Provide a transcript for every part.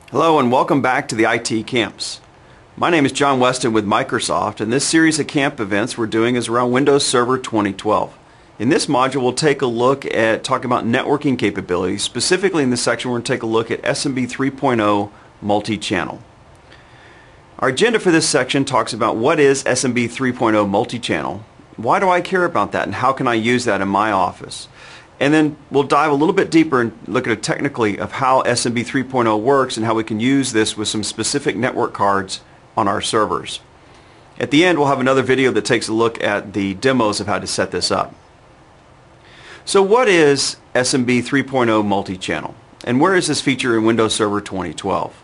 Hello and welcome back to the IT Camps. My name is John Weston with Microsoft, and this series of camp events we're doing is around Windows Server 2012. In this module we'll take a look at talking about networking capabilities. Specifically in this section we're going to take a look at SMB 3.0 multi-channel. Our agenda for this section talks about what is SMB 3.0 multi-channel, why do I care about that, and how can I use that in my office. And then we'll dive a little bit deeper and look at it technically of how SMB 3.0 works and how we can use this with some specific network cards on our servers. At the end we'll have another video that takes a look at the demos of how to set this up. So what is SMB 3.0 multi-channel, and where is this feature in Windows Server 2012?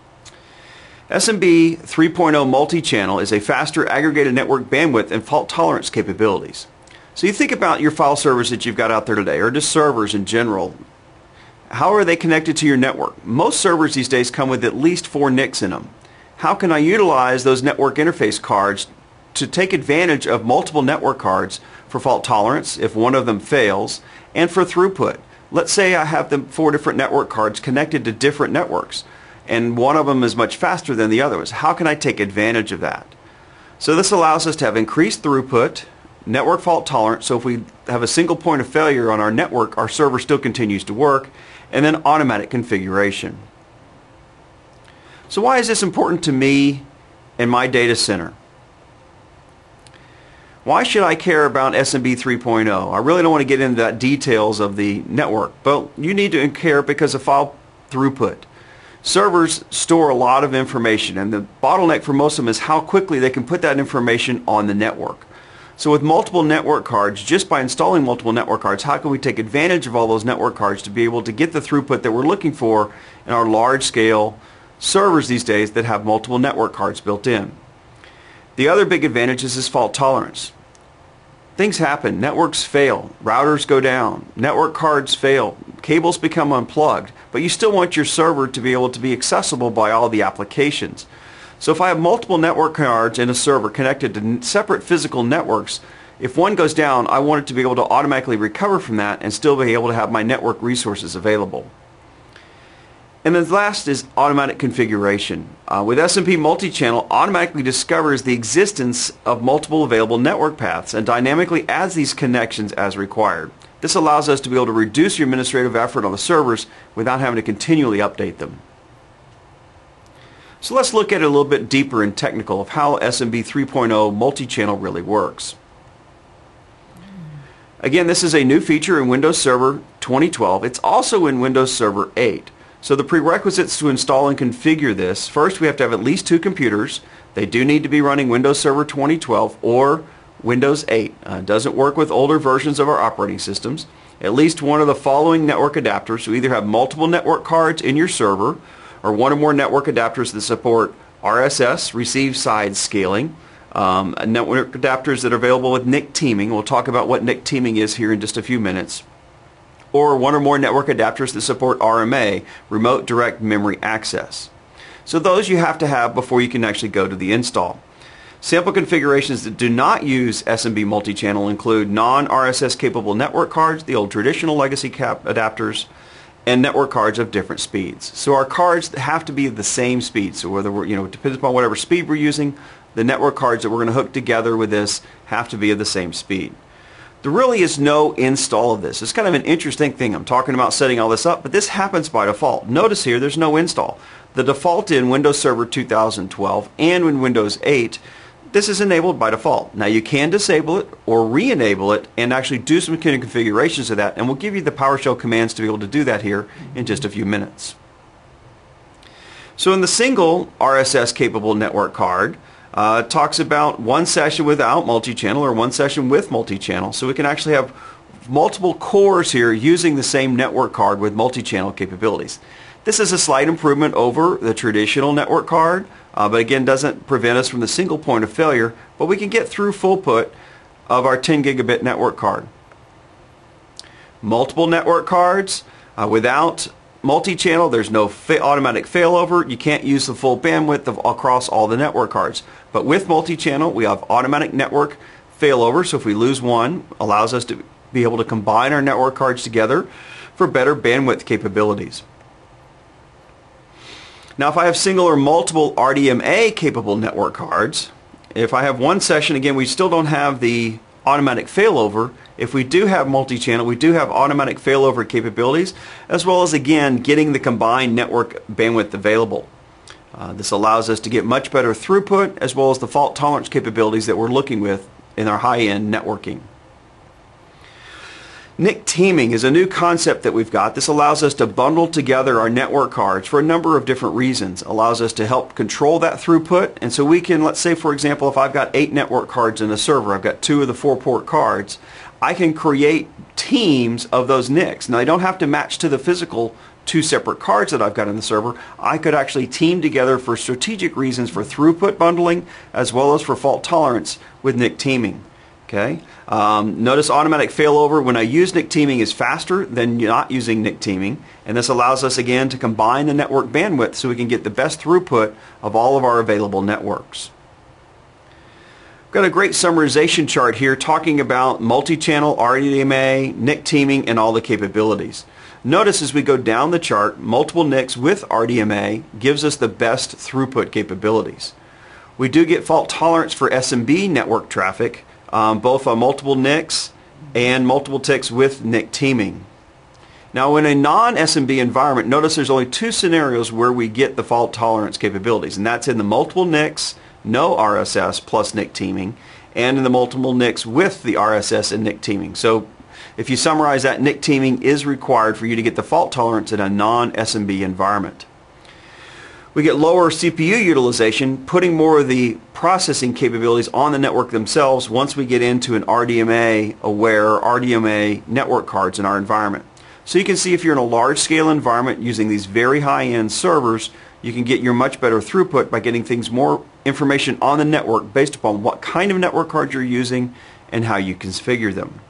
SMB 3.0 multi-channel is a faster aggregated network bandwidth and fault tolerance capabilities. So you think about your file servers that you've got out there today, or just servers in general. How are they connected to your network? Most servers these days come with at least 4 NICs in them. How can I utilize those network interface cards to take advantage of multiple network cards for fault tolerance if one of them fails, and for throughput? Let's say I have the 4 different network cards connected to different networks, and one of them is much faster than the others. How can I take advantage of that? So this allows us to have increased throughput, network fault tolerance, so if we have a single point of failure on our network, our server still continues to work, and then automatic configuration. So why is this important to me and my data center? Why should I care about SMB 3.0? I really don't want to get into the details of the network, but you need to care because of file throughput. Servers store a lot of information, and the bottleneck for most of them is how quickly they can put that information on the network. So with multiple network cards, just by installing multiple network cards, how can we take advantage of all those network cards to be able to get the throughput that we're looking for in our large-scale servers these days that have multiple network cards built in? The other big advantage is fault tolerance. Things happen, networks fail, routers go down, network cards fail, cables become unplugged, but you still want your server to be able to be accessible by all the applications. So if I have multiple network cards in a server connected to separate physical networks, if one goes down, I want it to be able to automatically recover from that and still be able to have my network resources available. And then last is automatic configuration. With SMB multi-channel, automatically discovers the existence of multiple available network paths and dynamically adds these connections as required. This allows us to be able to reduce your administrative effort on the servers without having to continually update them. So let's look at it a little bit deeper and technical of how SMB 3.0 multi-channel really works. Again, this is a new feature in Windows Server 2012. It's also in Windows Server 8. So the prerequisites to install and configure this: first we have to have at least 2 computers. They do need to be running Windows Server 2012 or Windows 8. It doesn't work with older versions of our operating systems. At least one of the following network adapters. So either have multiple network cards in your server, or one or more network adapters that support RSS, receive side scaling, network adapters that are available with NIC teaming. We'll talk about what NIC teaming is here in just a few minutes. Or one or more network adapters that support RMA, Remote Direct Memory Access. So those you have to have before you can actually go to the install. Sample configurations that do not use SMB multi-channel include non-RSS capable network cards, the old traditional legacy cap adapters, and network cards of different speeds. So our cards have to be the same speed. So whether we're, it depends upon whatever speed we're using, the network cards that we're going to hook together with this have to be of the same speed. There really is no install of this. It's kind of an interesting thing. I'm talking about setting all this up, but this happens by default. Notice here there's no install. The default in Windows Server 2012 and in Windows 8, this is enabled by default. Now you can disable it or re-enable it and actually do some kind of configurations of that, and we'll give you the PowerShell commands to be able to do that here in just a few minutes. So in the single RSS capable network card, it talks about one session without multi-channel or one session with multi-channel. So we can actually have multiple cores here using the same network card with multi-channel capabilities. This is a slight improvement over the traditional network card, but again doesn't prevent us from the single point of failure, but we can get through full put of our 10 gigabit network card. Multiple network cards without multi-channel, there's no automatic failover. You can't use the full bandwidth across all the network cards. But with multi-channel, we have automatic network failover, so if we lose one, allows us to be able to combine our network cards together for better bandwidth capabilities. Now if I have single or multiple RDMA capable network cards, if I have one session, again we still don't have the automatic failover. If we do have multi-channel, we do have automatic failover capabilities, as well as again getting the combined network bandwidth available. This allows us to get much better throughput as well as the fault tolerance capabilities that we're looking with in our high-end networking. NIC teaming is a new concept that we've got. This allows us to bundle together our network cards for a number of different reasons. It allows us to help control that throughput, and so we can, let's say for example, if I've got 8 network cards in a server, I've got 2 of the 4-port cards, I can create teams of those NICs. Now they don't have to match to the physical 2 separate cards that I've got in the server. I could actually team together for strategic reasons for throughput bundling as well as for fault tolerance with NIC teaming. Okay. Notice automatic failover when I use NIC teaming is faster than not using NIC teaming, and this allows us again to combine the network bandwidth so we can get the best throughput of all of our available networks. I've got a great summarization chart here talking about multi-channel RDMA, NIC teaming, and all the capabilities. Notice as we go down the chart, multiple NICs with RDMA gives us the best throughput capabilities. We do get fault tolerance for SMB network traffic, both on multiple NICs and multiple TICs with NIC teaming. Now in a non-SMB environment, notice there's only 2 scenarios where we get the fault tolerance capabilities, and that's in the multiple NICs, no RSS plus NIC teaming, and in the multiple NICs with the RSS and NIC teaming. So if you summarize that, NIC teaming is required for you to get the fault tolerance in a non-SMB environment. We get lower CPU utilization, putting more of the processing capabilities on the network themselves once we get into an RDMA aware RDMA network cards in our environment. So you can see if you're in a large scale environment using these very high-end servers, you can get your much better throughput by getting things more information on the network based upon what kind of network card you're using and how you configure them.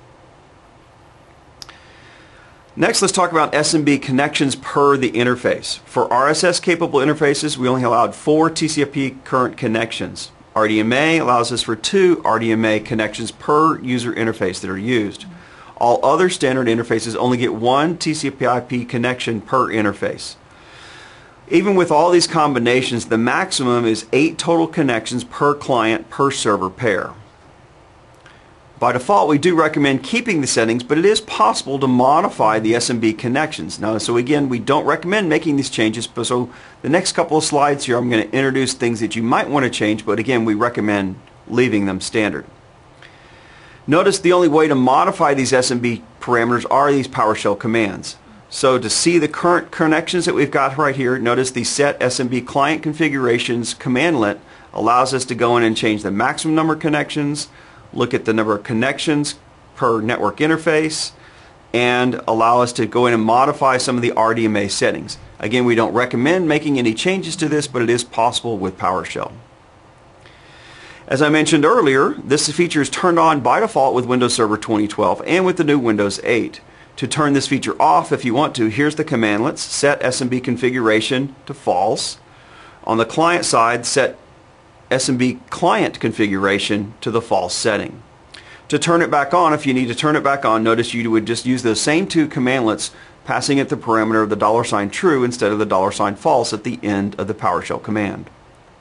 Next, let's talk about SMB connections per the interface. For RSS capable interfaces, we only allowed 4 TCP current connections. RDMA allows us for 2 RDMA connections per user interface that are used. All other standard interfaces only get 1 TCP/IP connection per interface. Even with all these combinations, the maximum is 8 total connections per client per server pair. By default, we do recommend keeping the settings, but it is possible to modify the SMB connections. Now, so again, we don't recommend making these changes, but so the next couple of slides here, I'm going to introduce things that you might want to change, but again, we recommend leaving them standard. Notice the only way to modify these SMB parameters are these PowerShell commands. So to see the current connections that we've got right here, notice the set SMB client configurations commandlet allows us to go in and change the maximum number of connections, look at the number of connections per network interface, and allow us to go in and modify some of the RDMA settings. Again, we don't recommend making any changes to this, but it is possible with PowerShell. As I mentioned earlier, this feature is turned on by default with Windows Server 2012 and with the new Windows 8. To turn this feature off, if you want to, here's the commandlets. Set SMB configuration to false. On the client side, set SMB client configuration to the false setting. To turn it back on, if you need to turn it back on, notice you would just use those same 2 commandlets, passing it the parameter of the $true instead of the $false at the end of the PowerShell command.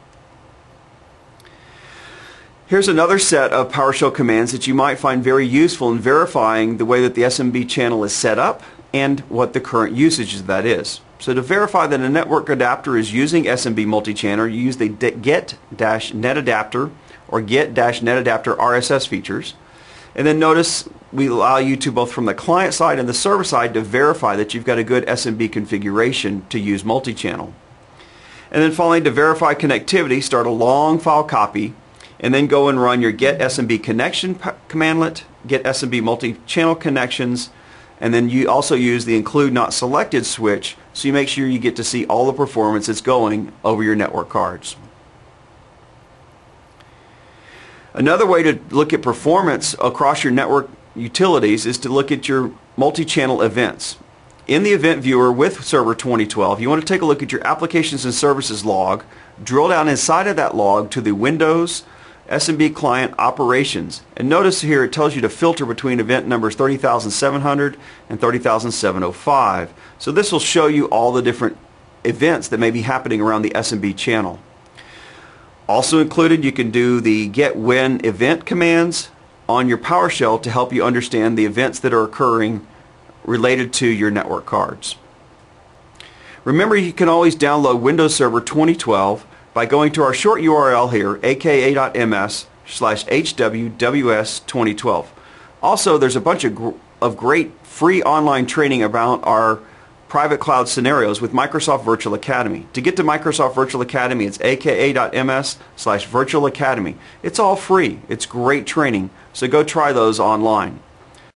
Here's another set of PowerShell commands that you might find very useful in verifying the way that the SMB channel is set up and what the current usage of that is. So to verify that a network adapter is using SMB multi-channel, you use the get-netadapter or get-netadapter RSS features. And then notice we allow you to, both from the client side and the server side, to verify that you've got a good SMB configuration to use multi-channel. And then finally, to verify connectivity, start a long file copy and then go and run your get SMB connection commandlet, get SMB multi-channel connections, and then you also use the include not selected switch, so you make sure you get to see all the performance that's going over your network cards. Another way to look at performance across your network utilities is to look at your multi-channel events. In the event viewer with Server 2012, you want to take a look at your applications and services log, drill down inside of that log to the Windows SMB client operations, and notice here it tells you to filter between event numbers 30,700 and 30,705. So this will show you all the different events that may be happening around the SMB channel. Also included, you can do the get when event commands on your PowerShell to help you understand the events that are occurring related to your network cards. Remember, you can always download Windows Server 2012 by going to our short URL here, aka.ms/hwws2012. Also, there's a bunch of great free online training about our private cloud scenarios with Microsoft Virtual Academy. To get to Microsoft Virtual Academy, it's aka.ms/virtualacademy. It's all free. It's great training, so go try those online.